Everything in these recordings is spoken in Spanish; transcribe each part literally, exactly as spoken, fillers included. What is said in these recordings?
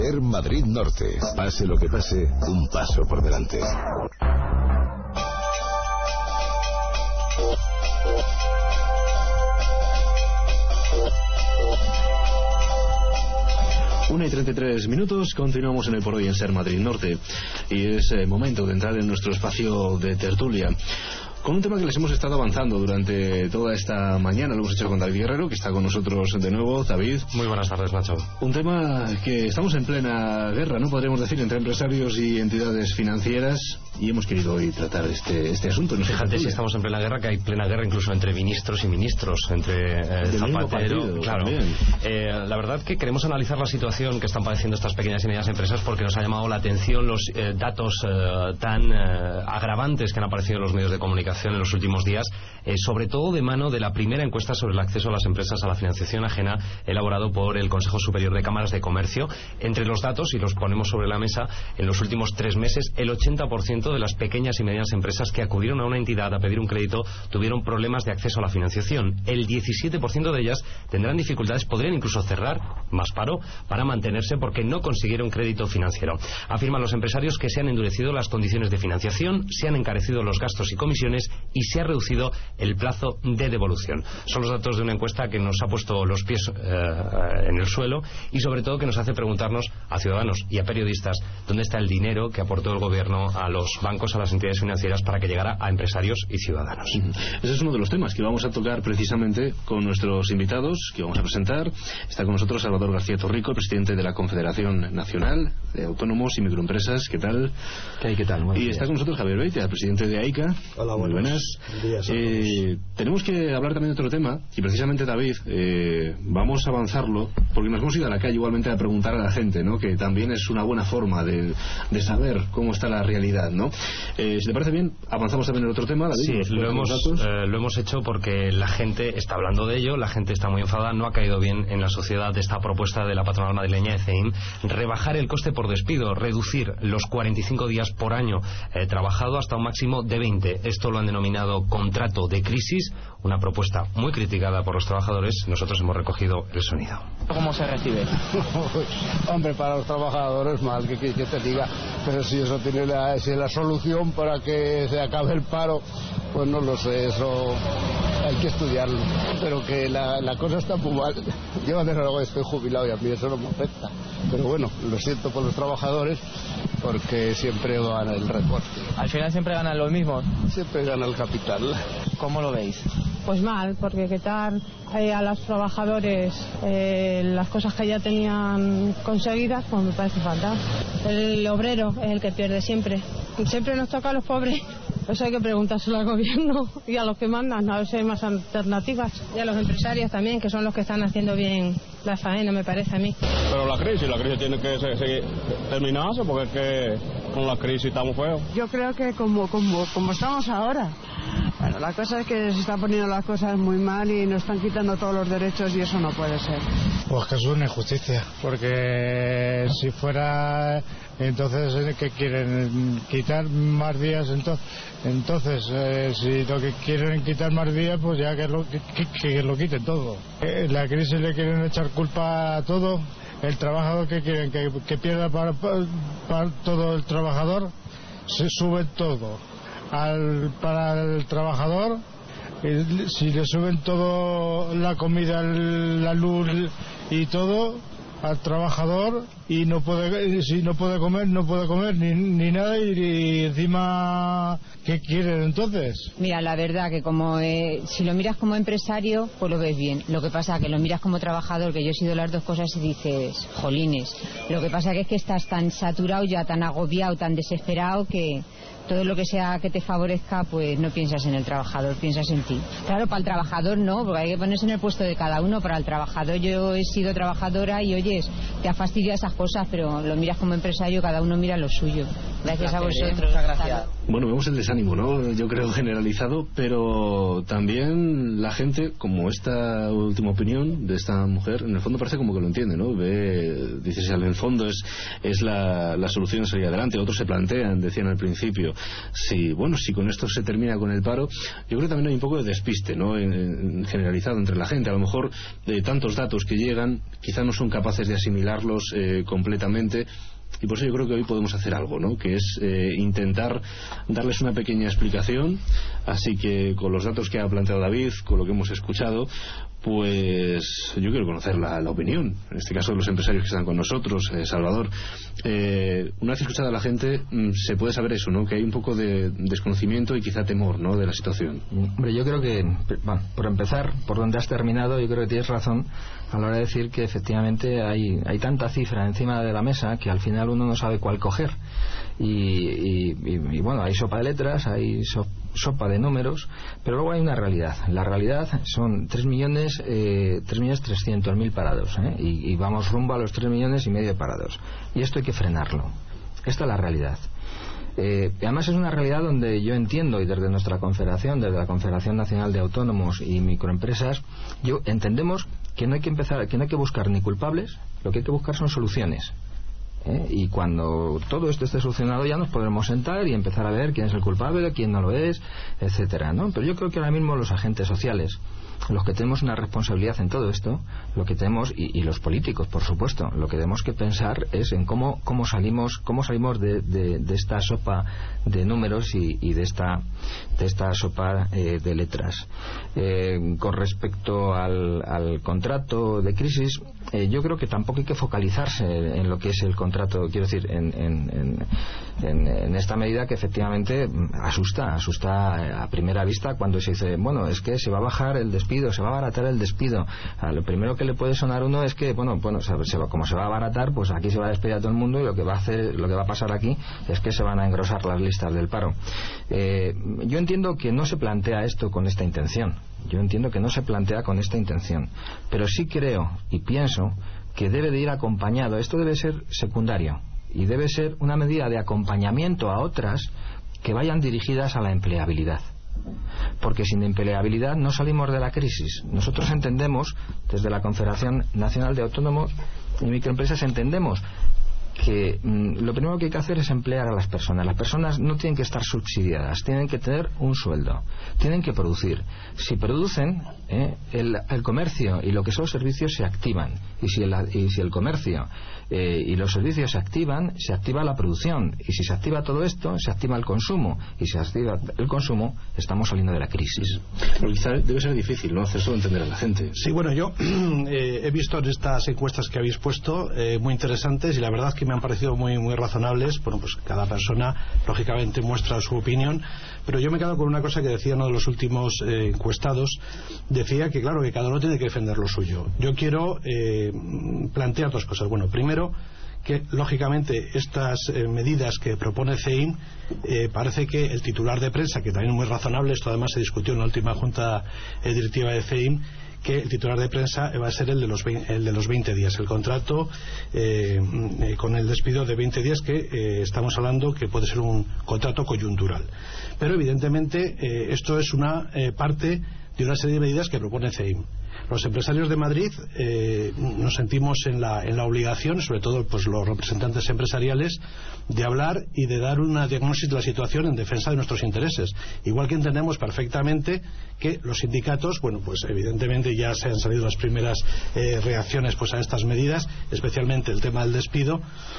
Ser Madrid Norte. Pase lo que pase, un paso por delante. Una y treinta y tres minutos, continuamos en el Por Hoy en Ser Madrid Norte y es eh, momento de entrar en nuestro espacio de tertulia con un tema que les hemos estado avanzando durante toda esta mañana. Lo hemos hecho con David Guerrero, que está con nosotros de nuevo. David. Muy buenas tardes, Nacho. Un tema que estamos en plena guerra, ¿no? Podríamos decir, entre empresarios y entidades financieras, y hemos querido hoy tratar este, este asunto. No Fíjate, si estamos en plena guerra, que hay plena guerra incluso entre ministros y ministros, entre eh, Zapatero, partido, claro. Eh, la verdad que queremos analizar la situación que están padeciendo estas pequeñas y medianas empresas porque nos ha llamado la atención los eh, datos eh, tan eh, agravantes que han aparecido en los medios de comunicación en los últimos días, eh, sobre todo de mano de la primera encuesta sobre el acceso a las empresas a la financiación ajena elaborado por el Consejo Superior de Cámaras de Comercio. Entre los datos, y los ponemos sobre la mesa, en los últimos tres meses el ochenta por ciento de las pequeñas y medianas empresas que acudieron a una entidad a pedir un crédito tuvieron problemas de acceso a la financiación. El diecisiete por ciento de ellas tendrán dificultades, podrían incluso cerrar, más paro, para mantenerse porque no consiguieron crédito financiero. Afirman los empresarios que se han endurecido las condiciones de financiación, se han encarecido los gastos y comisiones y se ha reducido el plazo de devolución. Son los datos de una encuesta que nos ha puesto los pies eh, en el suelo y sobre todo que nos hace preguntarnos a ciudadanos y a periodistas dónde está el dinero que aportó el gobierno a los bancos, a las entidades financieras para que llegara a empresarios y ciudadanos. Ese es uno de los temas que vamos a tocar precisamente con nuestros invitados que vamos a presentar. Está con nosotros Salvador García Torrico, el presidente de la Confederación Nacional de Autónomos y Microempresas. ¿Qué tal? ¿Qué hay? ¿Qué tal? Muy y bien. Está con nosotros Javier Beitia, presidente de AICA. Hola, muy buenas. Días, eh, tenemos que hablar también de otro tema y precisamente, David, eh, vamos a avanzarlo porque nos hemos ido a la calle igualmente a preguntar a la gente, ¿no? Que también es una buena forma de, de saber cómo está la realidad, ¿no? Eh, si te parece bien, avanzamos también en otro tema, David. Sí, lo hemos, eh, lo hemos hecho porque la gente está hablando de ello, la gente está muy enfadada, no ha caído bien en la sociedad esta propuesta de la patronal madrileña de C E I M, rebajar el coste por despido, reducir los cuarenta y cinco días por año eh, trabajado hasta un máximo de veinte. Esto lo han denominado contrato de crisis, una propuesta muy criticada por los trabajadores. Nosotros hemos recogido el sonido. ¿Cómo se recibe? Hombre, para los trabajadores mal, que, que, que te diga, pero si eso tiene la, si la solución para que se acabe el paro, pues no lo sé, eso hay que estudiarlo, pero que la, la cosa está muy mal. Yo desde luego estoy jubilado y a mí eso no me afecta, pero bueno, lo siento por los trabajadores porque siempre gana el recorte. Al final siempre ganan los mismos. Siempre gana el capital. ¿Cómo lo veis? Pues mal, porque quitar eh, a los trabajadores eh, las cosas que ya tenían conseguidas, pues me parece fatal. El obrero es el que pierde siempre. Siempre nos toca a los pobres. Eso hay que preguntárselo al gobierno y a los que mandan, a ver si hay más alternativas. Y a los empresarios también, que son los que están haciendo bien la faena, me parece a mí. Pero la crisis, la crisis tiene que seguir, terminarse, porque es que con la crisis estamos feos. Yo creo que como, como, como estamos ahora. Bueno, la cosa es que se están poniendo las cosas muy mal y nos están quitando todos los derechos y eso no puede ser. Pues que es una injusticia, porque si fuera, entonces, ¿qué quieren? ¿Quitar más días? Entonces, entonces eh, si lo que quieren quitar más días, pues ya que lo, que, que, que lo quiten todo. Eh, la crisis le quieren echar culpa a todo. El trabajador que quieren que, que pierda para, para, para todo el trabajador, se sube todo. Al, para el trabajador, eh, si le suben todo, la comida, la luz y todo al trabajador, y no puede, si no puede comer, no puede comer ni, ni nada, y, y encima, ¿qué quieren entonces? Mira, la verdad que como eh, si lo miras como empresario, pues lo ves bien. Lo que pasa que lo miras como trabajador, que yo he sido las dos cosas, y dices, jolines. Lo que pasa que es que estás tan saturado ya, tan agobiado, tan desesperado, que todo lo que sea que te favorezca, pues no piensas en el trabajador, piensas en ti. Claro, para el trabajador no, porque hay que ponerse en el puesto de cada uno. Para el trabajador, yo he sido trabajadora y oyes, te ha fastidiado esas cosas, pero lo miras como empresario, cada uno mira lo suyo. Gracias a vosotros. Muchas gracias. Bueno, vemos el desánimo, ¿no? Yo creo generalizado, pero también la gente, como esta última opinión de esta mujer, en el fondo parece como que lo entiende, ¿no? Ve, Dices, en el fondo es, es la, la solución de salir adelante. Otros se plantean, decían al principio, si, bueno, si con esto se termina con el paro. Yo creo que también hay un poco de despiste, ¿no?, en, en, generalizado entre la gente. A lo mejor de tantos datos que llegan, quizá no son capaces de asimilarlos eh, completamente. Y por eso yo creo que hoy podemos hacer algo, ¿no?, que es eh, intentar darles una pequeña explicación. Así que con los datos que ha planteado David, con lo que hemos escuchado, pues yo quiero conocer la, la opinión, en este caso de los empresarios que están con nosotros. eh, Salvador, eh, una vez escuchada a la gente, mm, se puede saber eso, ¿no?, que hay un poco de desconocimiento y quizá temor, ¿no?, de la situación. Hombre, yo creo que, bueno, por empezar, por donde has terminado, yo creo que tienes razón a la hora de decir que efectivamente hay, hay tanta cifra encima de la mesa que al final uno no sabe cuál coger. Y, y, y, y bueno, hay sopa de letras, hay so, sopa de números, pero luego hay una realidad. La realidad son tres millones trescientos mil parados, ¿eh? y, y vamos rumbo a los tres millones y medio de parados. Y esto hay que frenarlo. Esta es la realidad. Eh, además es una realidad donde yo entiendo, y desde nuestra confederación, desde la Confederación Nacional de Autónomos y Microempresas, yo entendemos que no hay que empezar, que no hay que buscar ni culpables, lo que hay que buscar son soluciones. ¿Eh? Y cuando todo esto esté solucionado ya nos podremos sentar y empezar a ver quién es el culpable, quién no lo es, etcétera, ¿no? Pero yo creo que ahora mismo los agentes sociales, los que tenemos una responsabilidad en todo esto, lo que tenemos, y, y los políticos, por supuesto, lo que tenemos que pensar es en cómo, cómo salimos, cómo salimos de, de, de esta sopa de números y, y de esta de esta sopa eh, de letras. Eh, con respecto al, al contrato de crisis, eh, yo creo que tampoco hay que focalizarse en lo que es el contrato, quiero decir, en, en, en, en, en esta medida que efectivamente asusta, asusta a primera vista cuando se dice, bueno, es que se va a bajar el despido, se va a abaratar el despido. A lo primero que le puede sonar a uno es que, bueno, bueno, se va, como se va a abaratar, pues aquí se va a despedir a todo el mundo y lo que va a hacer, lo que va a pasar aquí es que se van a engrosar las listas del paro. Eh, yo entiendo que no se plantea esto con esta intención. Yo entiendo que no se plantea con esta intención, pero sí creo y pienso que debe de ir acompañado, esto debe ser secundario y debe ser una medida de acompañamiento a otras que vayan dirigidas a la empleabilidad, porque sin empleabilidad no salimos de la crisis. Nosotros entendemos, desde la Confederación Nacional de Autónomos y Microempresas, entendemos que mmm, lo primero que hay que hacer es emplear a las personas. Las personas no tienen que estar subsidiadas, tienen que tener un sueldo, tienen que producir. Si producen, eh, el, el comercio y lo que son los servicios se activan, y si el, y si el comercio eh, y los servicios se activan, se activa la producción, y si se activa todo esto, se activa el consumo, y si se activa el consumo, estamos saliendo de la crisis. Pero quizá debe ser difícil, ¿no?, hacer eso entender a la gente. Sí, bueno, yo eh, he visto en estas encuestas que habéis puesto eh, muy interesantes, y la verdad es que me han parecido muy muy razonables. Bueno, pues cada persona lógicamente muestra su opinión, pero yo me he quedado con una cosa que decía uno de los últimos eh, encuestados. Decía que claro, que cada uno tiene que defender lo suyo. Yo quiero eh, plantear dos cosas. Bueno, primero, que lógicamente estas eh, medidas que propone C E I M, eh, parece que el titular de prensa, que también es muy razonable, esto además se discutió en la última junta eh, directiva de C E I M, que el titular de prensa va a ser el de los veinte, el de los veinte días, el contrato eh, eh, con el despido de veinte días, que eh, estamos hablando que puede ser un contrato coyuntural. Pero evidentemente eh, esto es una eh, parte de una serie de medidas que propone C E I M. Los empresarios de Madrid eh, nos sentimos en la, en la obligación, sobre todo pues los representantes empresariales, de hablar y de dar una diagnosis de la situación en defensa de nuestros intereses. Igual que entendemos perfectamente que los sindicatos, bueno, pues evidentemente ya se han salido las primeras eh, reacciones pues a estas medidas, especialmente el tema del despido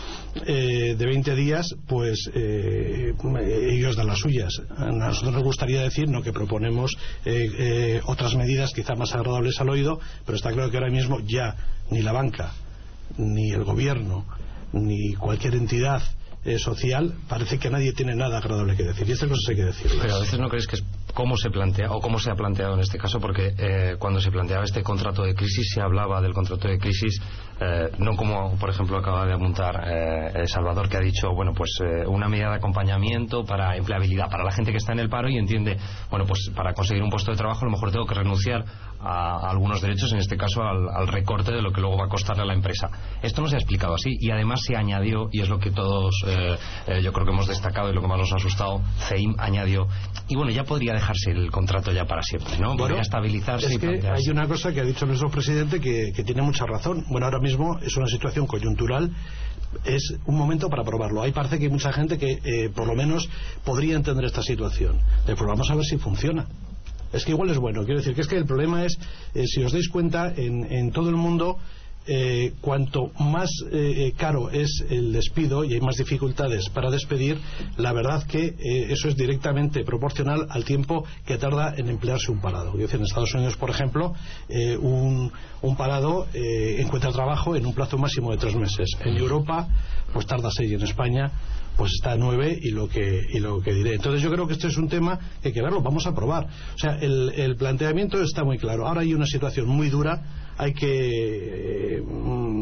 eh, de veinte días, pues eh, ellos dan las suyas. A nosotros nos gustaría decir, no, que proponemos eh, eh, otras medidas quizá más agradables al oído, pero está claro que ahora mismo ya ni la banca, ni el gobierno, ni cualquier entidad eh, social, parece que nadie tiene nada agradable que decir, y estas cosas hay que decirlas. Pero a veces no crees que es cómo se plantea o cómo se ha planteado en este caso, porque eh, cuando se planteaba este contrato de crisis se hablaba del contrato de crisis eh, no como por ejemplo acaba de apuntar eh, Salvador, que ha dicho, bueno, pues eh, una medida de acompañamiento para empleabilidad, para la gente que está en el paro y entiende, bueno, pues para conseguir un puesto de trabajo a lo mejor tengo que renunciar a, a algunos derechos, en este caso al, al recorte de lo que luego va a costarle a la empresa. Esto no se ha explicado así, y además se añadió, y es lo que todos eh, eh, yo creo que hemos destacado y lo que más nos ha asustado, C E I M añadió, y bueno, ya podría dejar dejarse el contrato ya para siempre, ¿no? Bueno, estabilizarse. Es y que plantearse. hay una cosa que ha dicho nuestro presidente que, que tiene mucha razón. Bueno, ahora mismo es una situación coyuntural, es un momento para probarlo. Ahí parece que hay mucha gente que eh, por lo menos podría entender esta situación. Pero vamos a ver si funciona. Es que igual es bueno. Quiero decir que es que el problema es, eh, si os dais cuenta, en, en todo el mundo, eh, cuanto más eh, caro es el despido y hay más dificultades para despedir, la verdad que eh, eso es directamente proporcional al tiempo que tarda en emplearse un parado. Quiero decir, en Estados Unidos, por ejemplo, eh, un, un parado eh, encuentra trabajo en un plazo máximo de tres meses. En Europa, pues tarda seis, y en España pues está a nueve, y lo que y lo que diré. Entonces yo creo que este es un tema que hay que verlo, vamos a probar. O sea, el, el planteamiento está muy claro. Ahora hay una situación muy dura, hay que eh,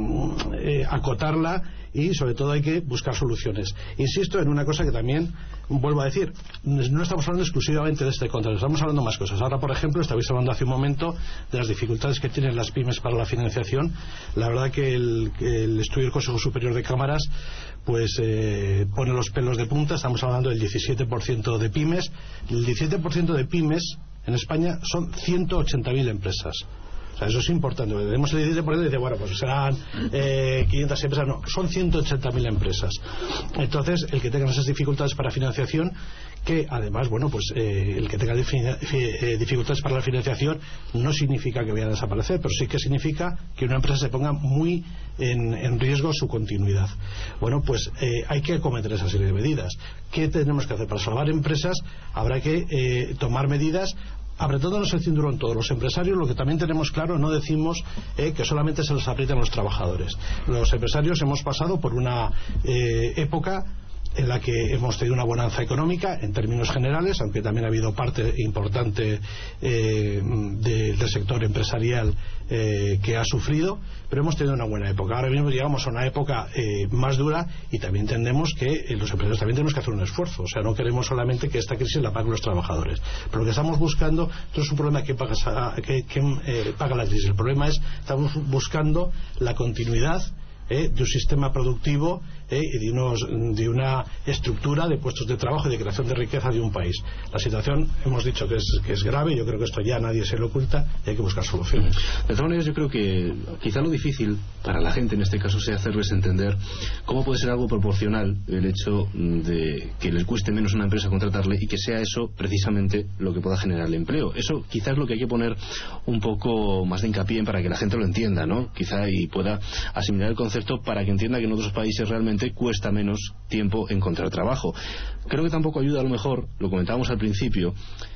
eh, acotarla y sobre todo hay que buscar soluciones. Insisto en una cosa que también vuelvo a decir, no estamos hablando exclusivamente de este contrato, estamos hablando de más cosas. Ahora, por ejemplo, estabais hablando hace un momento de las dificultades que tienen las pymes para la financiación. La verdad que el, el estudio del Consejo Superior de Cámaras pues eh, pone los pelos de punta. Estamos hablando del diecisiete por ciento de pymes. El diecisiete por ciento de pymes en España son ciento ochenta mil empresas. O sea, eso es importante. Tenemos el diecisiete por ciento y dice, bueno, pues serán eh, quinientas empresas. No, son ciento ochenta mil empresas. Entonces, el que tenga esas dificultades para financiación, que además, bueno, pues eh, el que tenga dificultades para la financiación no significa que vayan a desaparecer, pero sí que significa que una empresa se ponga muy en, en riesgo su continuidad. Bueno, pues eh, hay que acometer esa serie de medidas. ¿Qué tenemos que hacer? Para salvar empresas habrá que eh, tomar medidas. Apretándonos el cinturón todos los empresarios. Lo que también tenemos claro, no decimos eh, que solamente se los aprieten los trabajadores. Los empresarios hemos pasado por una eh, época en la que hemos tenido una bonanza económica en términos generales, aunque también ha habido parte importante eh, de, del sector empresarial eh, que ha sufrido, pero hemos tenido una buena época. Ahora mismo llegamos a una época eh, más dura, y también entendemos que eh, los empresarios también tenemos que hacer un esfuerzo. O sea, no queremos solamente que esta crisis la paguen los trabajadores, pero lo que estamos buscando no es un problema que paga, que, que, eh, paga la crisis. El problema es que estamos buscando la continuidad Eh, de un sistema productivo eh, y de, unos, de una estructura de puestos de trabajo y de creación de riqueza de un país. La situación, hemos dicho que es, que es grave. Yo creo que esto ya nadie se lo oculta y hay que buscar soluciones. De todas maneras, yo creo que quizá lo difícil para la gente en este caso sea hacerles entender cómo puede ser algo proporcional el hecho de que les cueste menos a una empresa contratarle y que sea eso precisamente lo que pueda generar el empleo. Eso quizás es lo que hay que poner un poco más de hincapié para que la gente lo entienda, ¿no? Quizá y pueda asimilar el concepto, para que entienda que en otros países realmente cuesta menos tiempo encontrar trabajo. Creo que tampoco ayuda, a lo mejor, lo comentábamos al principio,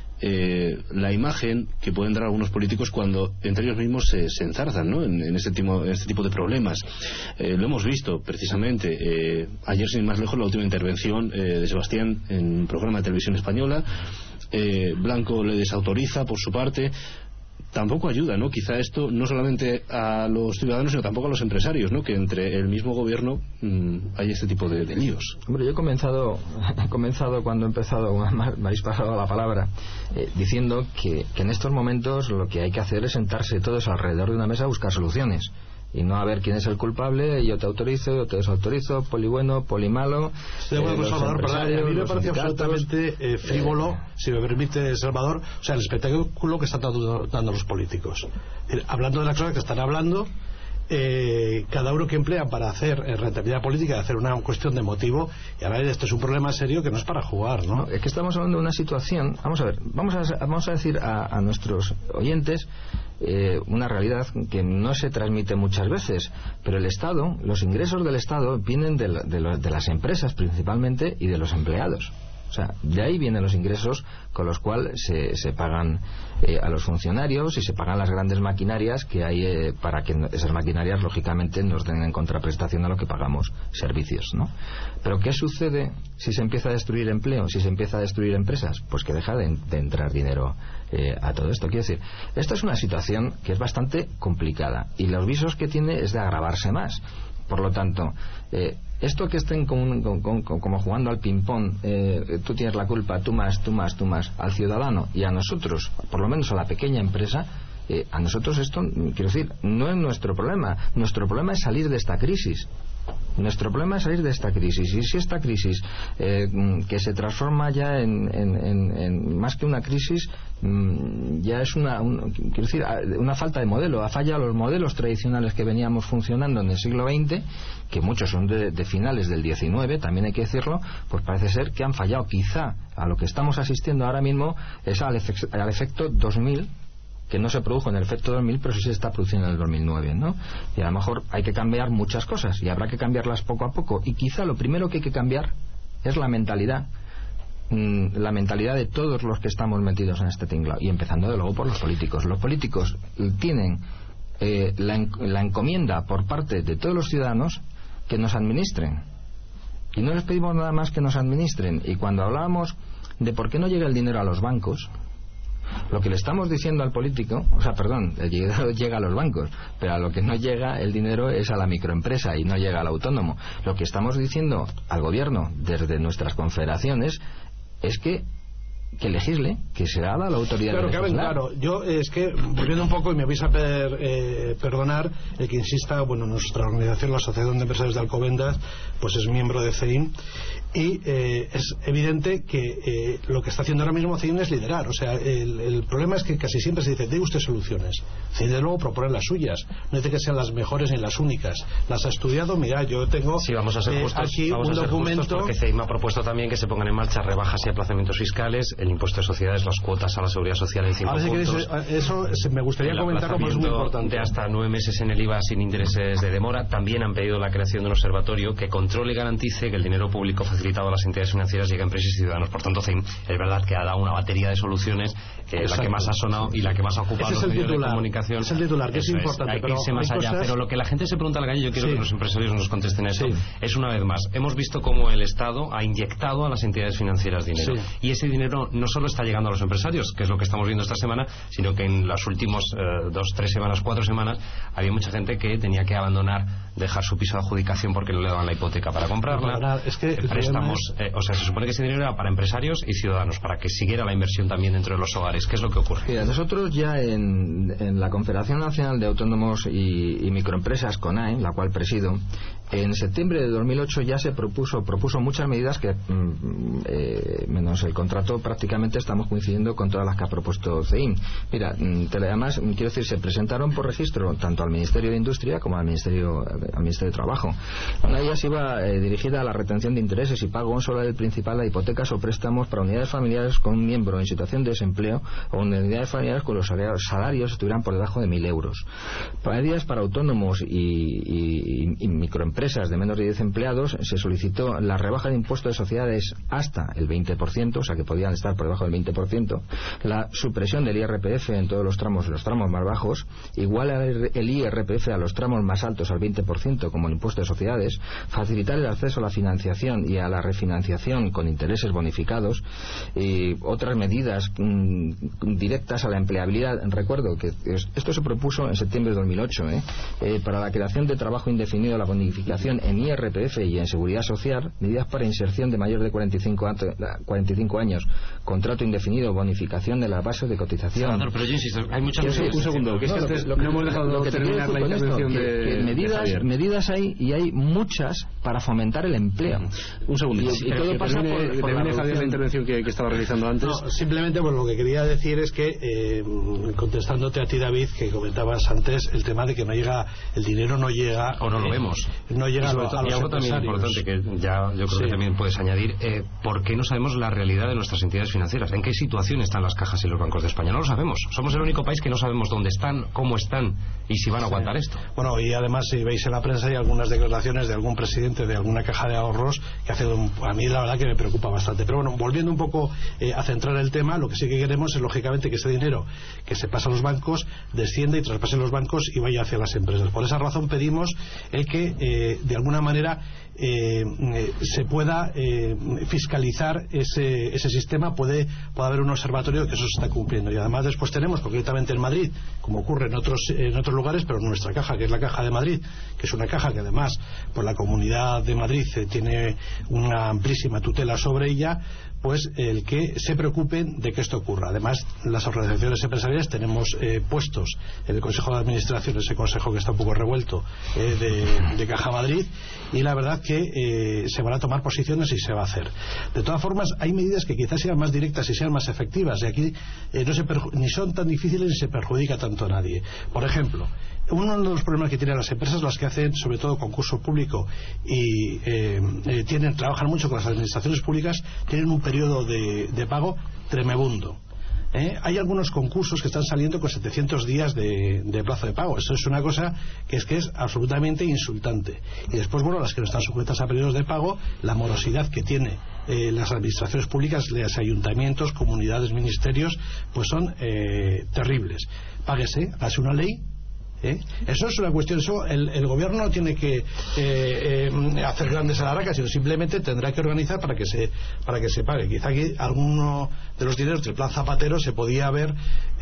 eh, la imagen que pueden dar algunos políticos cuando entre ellos mismos se, se enzarzan, ¿no? en, en, este tipo, en este tipo de problemas. Eh, lo hemos visto precisamente eh, ayer, sin más lejos, la última intervención eh, de Sebastián en un programa de televisión española. eh, Blanco le desautoriza por su parte. Tampoco ayuda, ¿no? Quizá esto no solamente a los ciudadanos, sino tampoco a los empresarios, ¿no? Que entre el mismo gobierno mmm, hay este tipo de, de líos. Hombre, yo he comenzado, he comenzado cuando he empezado, me habéis pasado la palabra, eh, diciendo que, que en estos momentos lo que hay que hacer es sentarse todos alrededor de una mesa a buscar soluciones. Y no a ver quién es el culpable, yo te autorizo, yo te desautorizo, poli bueno, poli malo. Sí, bueno, pues, Salvador, pero a mí me parece absolutamente eh, frívolo, eh, si me permite, Salvador, o sea, el espectáculo que están dando, dando los políticos. Eh, hablando de las cosas que están hablando, eh, cada euro que emplean para hacer eh, rentabilidad política, hacer una cuestión de motivo, y a ver, esto es un problema serio que no es para jugar, ¿no? No, es que estamos hablando de una situación, vamos a ver, vamos a, vamos a decir a, a nuestros oyentes Eh, una realidad que no se transmite muchas veces, pero el Estado, los ingresos del Estado vienen de, de, lo, de las empresas principalmente y de los empleados. O sea, de ahí vienen los ingresos con los cuales se, se pagan eh, a los funcionarios y se pagan las grandes maquinarias que hay eh, para que esas maquinarias lógicamente nos den en contraprestación a lo que pagamos servicios, ¿no? Pero ¿qué sucede si se empieza a destruir empleo, si se empieza a destruir empresas? Pues que deja de, de entrar dinero eh, a todo esto. Quiero decir, esta es una situación que es bastante complicada y los visos que tiene es de agravarse más. Por lo tanto, eh, esto que estén con, con, con, como jugando al ping-pong, eh, tú tienes la culpa, tú más, tú más, tú más, al ciudadano y a nosotros, por lo menos a la pequeña empresa, eh, a nosotros esto, quiero decir, no es nuestro problema. Nuestro problema es salir de esta crisis. Nuestro problema es salir de esta crisis, y si esta crisis eh, que se transforma ya en, en, en, en más que una crisis, mmm, ya es una un, quiero decir, una falta de modelo, ha fallado los modelos tradicionales que veníamos funcionando en el siglo veinte, que muchos son de, de finales del diecinueve, también hay que decirlo, pues parece ser que han fallado. Quizá a lo que estamos asistiendo ahora mismo es al, efe, al efecto dos mil, que no se produjo en el efecto dos mil, pero sí se está produciendo en el dos mil nueve, ¿no? Y a lo mejor hay que cambiar muchas cosas y habrá que cambiarlas poco a poco, y quizá lo primero que hay que cambiar es la mentalidad, mmm, la mentalidad de todos los que estamos metidos en este tinglado, y empezando de luego por los políticos. Los políticos tienen eh, la, en, la encomienda por parte de todos los ciudadanos que nos administren, y no les pedimos nada más que nos administren. Y cuando hablábamos de por qué no llega el dinero a los bancos, lo que le estamos diciendo al político, o sea, perdón, el dinero llega a los bancos, pero a lo que no llega el dinero es a la microempresa y no llega al autónomo. Lo que estamos diciendo al gobierno desde nuestras confederaciones es que que legisle, que se haga la autoridad claro, de legislar. Claro, yo es que, volviendo un poco, y me vais a per, eh, perdonar el que insista, bueno, nuestra organización, la Asociación de Empresarios de Alcobendas, pues es miembro de C E I M, y eh, es evidente que eh, lo que está haciendo ahora mismo C E I M es liderar. O sea, el, el problema es que casi siempre se dice, dé usted soluciones. C E I M, de luego, propone las suyas. No dice que sean las mejores ni las únicas. Las ha estudiado, mira, yo tengo sí, vamos a ser eh, justos, aquí vamos un a ser documento... justos porque C E I M ha propuesto también que se pongan en marcha rebajas y aplazamientos fiscales, el impuesto de sociedades, las cuotas a la seguridad social en cinco Ahora, si puntos. Queréis, eso me gustaría comentar como es muy importante. De hasta nueve meses en el I V A sin intereses de demora. También han pedido la creación de un observatorio que controle y garantice que el dinero público facilitado a las entidades financieras llegue a empresas y ciudadanos. Por tanto, C E I M es verdad que ha dado una batería de soluciones, eh, la que más ha sonado y la que más ha ocupado los medios de comunicación. Es el titular, que es importante. Hay que pero irse más allá. cosas... Pero lo que la gente se pregunta al gallo, yo quiero sí. que los empresarios nos contesten esto, sí. es una vez más, hemos visto cómo el Estado ha inyectado a las entidades financieras dinero. Sí. Y ese dinero no solo está llegando a los empresarios, que es lo que estamos viendo esta semana, sino que en las últimas eh, dos, tres semanas, cuatro semanas, había mucha gente que tenía que abandonar, dejar su piso de adjudicación porque no le daban la hipoteca para comprarla. No, es que eh, préstamos, es... eh, o sea, se supone que ese dinero era para empresarios y ciudadanos, para que siguiera la inversión también dentro de los hogares. ¿Qué es lo que ocurre? Mira, nosotros ya en, en la Confederación Nacional de Autónomos y, y Microempresas, CONAE, la cual presido, en septiembre de dos mil ocho ya se propuso propuso muchas medidas que, mm, eh, menos el contrato, prácticamente estamos coincidiendo con todas las que ha propuesto C E I M. Mira, además, quiero decir, se presentaron por registro tanto al Ministerio de Industria como al Ministerio al Ministerio de Trabajo. Una de ellas iba eh, dirigida a la retención de intereses y pago solo del principal de hipotecas o préstamos para unidades familiares con un miembro en situación de desempleo o unidades familiares con los salarios estuvieran por debajo de mil euros. Para medidas para autónomos y, y, y microempresas de menos de diez empleados se solicitó la rebaja de impuestos de sociedades hasta el veinte por ciento, o sea que podían estar por debajo del veinte por ciento, la supresión del I R P F en todos los tramos, los tramos más bajos, igual el I R P F a los tramos más altos al veinte por ciento como el impuesto de sociedades, facilitar el acceso a la financiación y a la refinanciación con intereses bonificados, y otras medidas mmm, directas a la empleabilidad. Recuerdo que esto se propuso en septiembre de dos mil ocho, ¿eh? Eh, para la creación de trabajo indefinido, la bonificación en I R P F y en seguridad social, medidas para inserción de mayor de cuarenta y cinco años, contrato indefinido, bonificación de la base de cotización. Salvador, pero yo insisto, hay muchas medidas. Un segundo, que es que no, antes lo que, no hemos dejado de terminar la intervención que, de, que medidas, de medidas hay, y hay muchas para fomentar el empleo. Un segundo, y, y, y todo pasa termine, por, por termine, la, Javier, la intervención que, que estaba realizando antes. No, simplemente pues, lo que quería decir es que, eh, contestándote a ti, David, que comentabas antes el tema de que no llega, el dinero no llega, o no lo eh, vemos, no llega a, lo, a los y algo también importante que ya yo creo sí. que también puedes añadir, eh, ¿por qué no sabemos la realidad de nuestras entidades financieras? ¿En qué situación están las cajas y los bancos de España? No lo sabemos. Somos el único país que no sabemos dónde están, cómo están y si van a aguantar sí. esto. Bueno, y además si veis en la prensa hay algunas declaraciones de algún presidente de alguna caja de ahorros que hace un, a mí la verdad que me preocupa bastante. Pero bueno, volviendo un poco eh, a centrar el tema, lo que sí que queremos es lógicamente que ese dinero que se pasa a los bancos descienda y traspase los bancos y vaya hacia las empresas. Por esa razón pedimos el que eh, de alguna manera eh, eh, se pueda eh, fiscalizar ese, ese sistema, puede, puede haber un observatorio de que eso se está cumpliendo. Y además después tenemos, concretamente en Madrid, como ocurre en otros, en otros lugares, pero nuestra caja, que es la Caja de Madrid, que es una caja que además pues la Comunidad de Madrid eh, tiene una amplísima tutela sobre ella, pues el que se preocupen de que esto ocurra. Además, las organizaciones empresariales tenemos eh, puestos en el Consejo de Administración, ese consejo que está un poco revuelto, eh, de, de Caja Madrid, y la verdad que eh, se van a tomar posiciones y se va a hacer. De todas formas, hay medidas que quizás sean más directas y sean más efectivas, y aquí eh, no se ni son tan difíciles ni se perjudica tanto a nadie. Por ejemplo, uno de los problemas que tienen las empresas, las que hacen sobre todo concurso público y eh, eh, tienen, trabajan mucho con las administraciones públicas, tienen un periodo de, de pago tremebundo. ¿Eh? Hay algunos concursos que están saliendo con setecientos días de, de plazo de pago. Eso es una cosa que es que es absolutamente insultante. Y después, bueno, las que no están sujetas a periodos de pago, la morosidad que tiene eh, las administraciones públicas, los ayuntamientos, comunidades, ministerios, pues son eh, terribles. Páguese, hace una ley. ¿Eh? Eso es una cuestión, eso el, el gobierno no tiene que eh, eh, hacer grandes alaracas, sino simplemente tendrá que organizar para que se para que se pague. Quizá aquí alguno de los dineros del plan Zapatero se podía haber eh,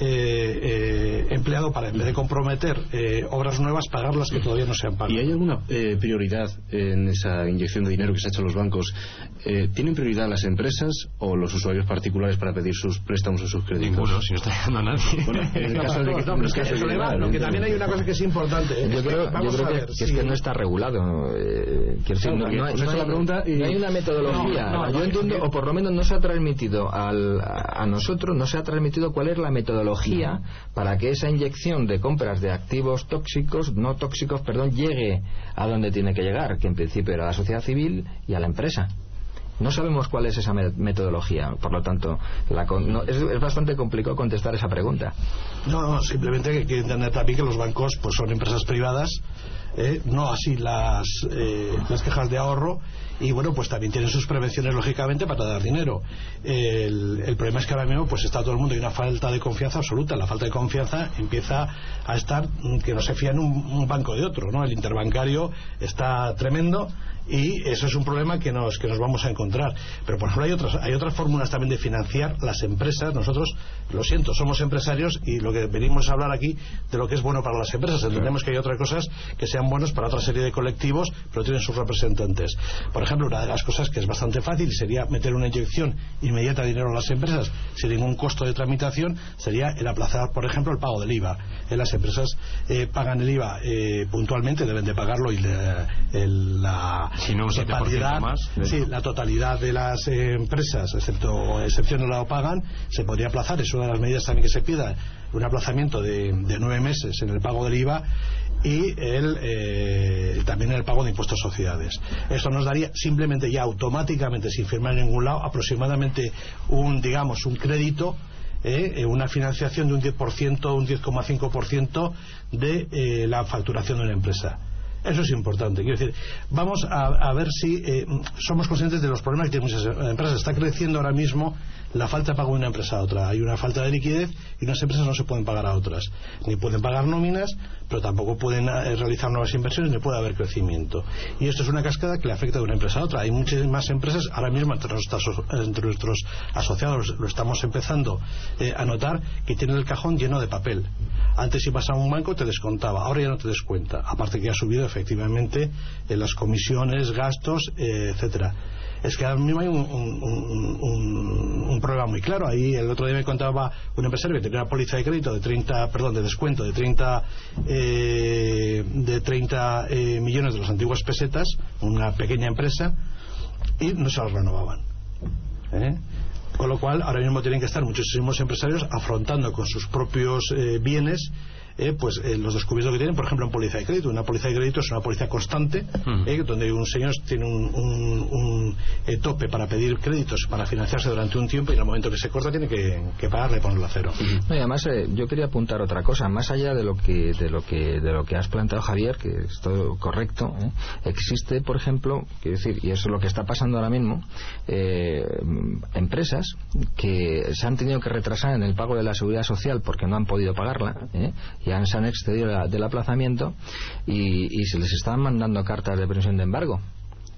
eh, empleado para, en vez de comprometer eh, obras nuevas, pagar las que todavía no se han pagado. ¿Y hay alguna eh, prioridad en esa inyección de dinero que se ha hecho a los bancos? Eh, ¿Tienen prioridad las empresas o los usuarios particulares para pedir sus préstamos o sus créditos? Ninguno, si no está llegando a nadie. Bueno, en el caso de que, no, es que, eso le va, lo que también hay una cosa que es importante. ¿eh? Yo creo, yo creo que, ver, que sí. es que no está regulado. Eh, quiero decir, no, no, hay, no, hay, la pregunta y... no hay una metodología. No, no, yo entiendo, o por lo menos no se ha transmitido al, a nosotros, no se ha transmitido cuál es la metodología para que esa inyección de compras de activos tóxicos, no tóxicos, perdón, llegue a donde tiene que llegar, que en principio era a la sociedad civil y a la empresa. No sabemos cuál es esa metodología, por lo tanto la con, no, es, es bastante complicado contestar esa pregunta. No, no, simplemente hay que entender también que los bancos pues son empresas privadas, eh, no así las, eh, las cajas de ahorro, y bueno, pues también tienen sus prevenciones lógicamente para dar dinero. El, el problema es que ahora mismo pues está todo el mundo, hay una falta de confianza absoluta. La falta de confianza empieza a estar que no se fían un, un banco de otro, ¿no? El interbancario está tremendo y eso es un problema que nos que nos vamos a encontrar. Pero por ejemplo hay otras hay otras fórmulas también de financiar las empresas. Nosotros, lo siento, somos empresarios y lo que venimos a hablar aquí de lo que es bueno para las empresas. Entendemos que hay otras cosas que sean buenos para otra serie de colectivos, pero tienen sus representantes. Por ejemplo, una de las cosas que es bastante fácil sería meter una inyección inmediata de dinero a las empresas sin ningún costo de tramitación, sería el aplazar, por ejemplo, el pago del I V A. Eh, las empresas eh, pagan el I V A eh, puntualmente, deben de pagarlo, y de, el, la si no, un totalidad, más, sí, la totalidad de las eh, empresas, excepto excepciones, no la pagan, se podría aplazar. Es una de las medidas también que se pida, un aplazamiento de, de nueve meses en el pago del I V A y el, eh, también el pago de impuestos a sociedades. Esto nos daría simplemente ya automáticamente, sin firmar en ningún lado, aproximadamente un, digamos, un crédito, eh, una financiación de un diez por ciento, un diez coma cinco por ciento de eh, la facturación de una empresa. Eso es importante. Quiero decir, vamos a, a ver si eh, somos conscientes de los problemas que tienen muchas empresas. Está creciendo ahora mismo la falta de pago de una empresa a otra. Hay una falta de liquidez y unas empresas no se pueden pagar a otras. Ni pueden pagar nóminas, pero tampoco pueden eh, realizar nuevas inversiones, ni puede haber crecimiento. Y esto es una cascada que le afecta de una empresa a otra. Hay muchas más empresas, ahora mismo entre nuestros, entre nuestros asociados lo estamos empezando eh, a notar, que tienen el cajón lleno de papel. Antes, si pasaba a un banco te descontaba, ahora ya no te descuenta. Aparte que ha subido efectivamente en las comisiones, gastos, eh, etcétera. Es que ahora mismo hay un, un, un, un problema muy claro. Ahí el otro día me contaba un empresario que tenía una póliza de crédito de treinta, perdón, de descuento de treinta eh, de treinta eh, millones de las antiguas pesetas, una pequeña empresa, y no se las renovaban. ¿Eh? Con lo cual ahora mismo tienen que estar muchísimos empresarios afrontando con sus propios eh, bienes Eh, pues eh, los descubiertos que tienen, por ejemplo, en póliza de crédito. Una póliza de crédito es una póliza constante, uh-huh. eh, donde un señor tiene un, un, un eh, tope para pedir créditos para financiarse durante un tiempo, y en el momento que se corta tiene que, que pagarle y ponerlo a cero. Uh-huh. No, y además eh, yo quería apuntar otra cosa, más allá de lo que de lo que de lo que has planteado, Javier, que es todo correcto. ¿eh? Existe, por ejemplo, quiero decir, y eso es lo que está pasando ahora mismo, eh, empresas que se han tenido que retrasar en el pago de la seguridad social porque no han podido pagarla, ¿eh? ya se han excedido la, del aplazamiento y, y se les están mandando cartas de pensión de embargo.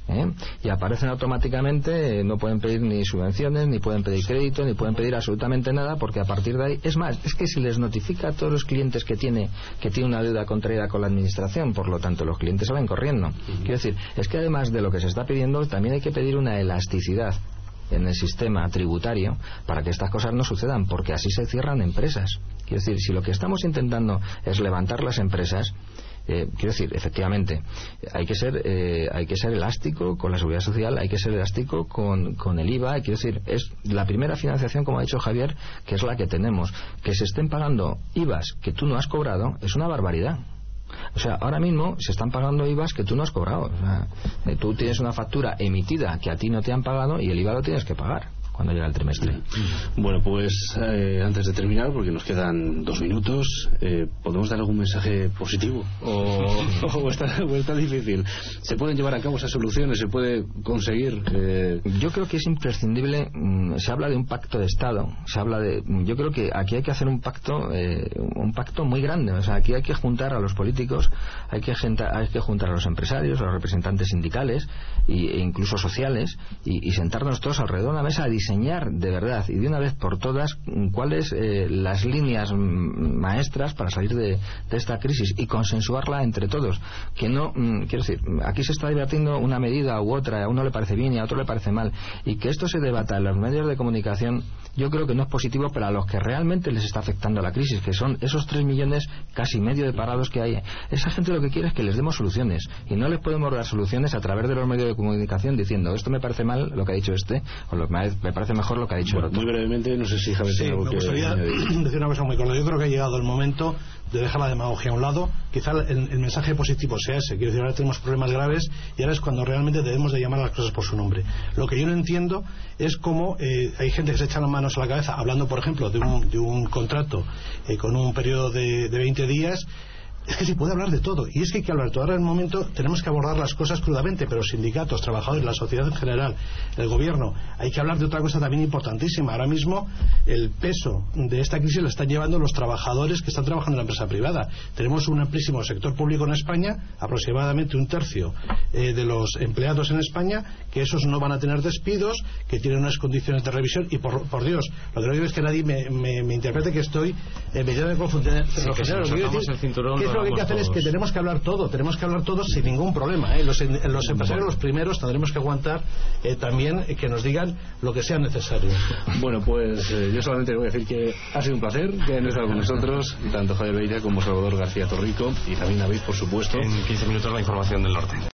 ¿eh? Y aparecen automáticamente, eh, no pueden pedir ni subvenciones, ni pueden pedir crédito, ni pueden pedir absolutamente nada, porque a partir de ahí, es más, es que si les notifica a todos los clientes que tiene que tiene una deuda contraída con la administración, por lo tanto los clientes salen corriendo. Uh-huh. Quiero decir, es que además de lo que se está pidiendo, también hay que pedir una elasticidad en el sistema tributario para que estas cosas no sucedan, porque así se cierran empresas. Quiero decir, si lo que estamos intentando es levantar las empresas, Eh, quiero decir, efectivamente, hay que ser eh, hay que ser elástico con la seguridad social, hay que ser elástico con, con el I V A. Quiero decir, es la primera financiación, como ha dicho Javier, que es la que tenemos. Que se estén pagando I V As que tú no has cobrado es una barbaridad. O sea, ahora mismo se están pagando I V As que tú no has cobrado. O sea, tú tienes una factura emitida que a ti no te han pagado y el I V A lo tienes que pagar cuando llega el trimestre. Bueno, pues eh, antes de terminar, porque nos quedan dos minutos, eh, ¿podemos dar algún mensaje positivo? ¿O, o, está, o está difícil? ¿Se pueden llevar a cabo esas soluciones? ¿Se puede conseguir? Eh... Yo creo que es imprescindible. Mmm, se habla de un pacto de Estado. Se habla de. Yo creo que aquí hay que hacer un pacto, eh, un pacto muy grande. O sea, aquí hay que juntar a los políticos, hay que juntar, hay que juntar a los empresarios, a los representantes sindicales y, e incluso sociales y, y sentarnos todos alrededor de una mesa a diseñar de verdad y de una vez por todas cuáles eh, las líneas maestras para salir de, de esta crisis y consensuarla entre todos. Que no, mm, quiero decir, aquí se está debatiendo una medida u otra, a uno le parece bien y a otro le parece mal, y que esto se debata en los medios de comunicación, yo creo que no es positivo para los que realmente les está afectando la crisis, que son esos tres millones casi medio de parados que hay. Esa gente lo que quiere es que les demos soluciones, y no les podemos dar soluciones a través de los medios de comunicación diciendo esto me parece mal lo que ha dicho este, o lo, me parece mejor lo que ha dicho bueno, el otro. Muy brevemente, no sé si Javier sí, tiene algo me que gustaría añadir. decir una cosa muy corta. Yo creo que ha llegado el momento de dejar la demagogia a un lado. Quizá el, el mensaje positivo sea ese. Quiero decir, ahora tenemos problemas graves y ahora es cuando realmente debemos de llamar a las cosas por su nombre. Lo que yo no entiendo es cómo eh, hay gente que se echa las manos a la cabeza hablando, por ejemplo, de un, de un contrato eh, con un periodo de, de veinte días. Es que se puede hablar de todo, y es que hay que hablar de todo. Ahora en el momento tenemos que abordar las cosas crudamente, pero sindicatos, trabajadores, la sociedad en general, el gobierno, hay que hablar de otra cosa también importantísima. Ahora mismo el peso de esta crisis lo están llevando los trabajadores que están trabajando en la empresa privada. Tenemos un amplísimo sector público en España, aproximadamente un tercio eh, de los empleados en España, que esos no van a tener despidos, que tienen unas condiciones de revisión, y por, por Dios, lo que no digo es que nadie me, me, me interprete que estoy eh, mediado de confundir. Sí, que si nos atamos el cinturón, lo que hay que hacer todos. Es que tenemos que hablar todo, tenemos que hablar todos sin ningún problema. ¿eh? Los, los empresarios, los primeros, tendremos que aguantar eh, también eh, que nos digan lo que sea necesario. Bueno, pues eh, yo solamente le voy a decir que ha sido un placer que hayan estado con nosotros, tanto Javier Beira como Salvador García Torrico, y también David, por supuesto. En quince minutos la información del norte.